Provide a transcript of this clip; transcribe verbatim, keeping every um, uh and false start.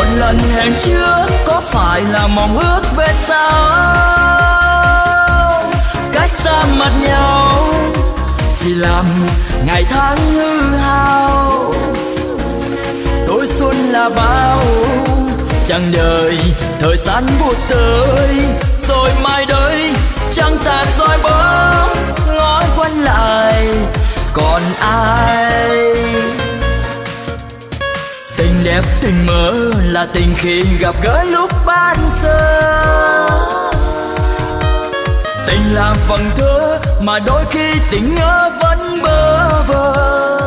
lần hẹn trước có phải là mong ước về sau? Cách xa mặt nhau chỉ làm ngày tháng hư hao. Tuổi xuân là bao chẳng đời, thời gian vụt tới rồi mai đây chẳng tàn rồi bóng ngói quanh lại còn ai. Tình đẹp tình mơ là tình khi gặp gỡ lúc ban sơ. Tình là phần thơ mà đôi khi tình ngỡ vẫn bơ vơ.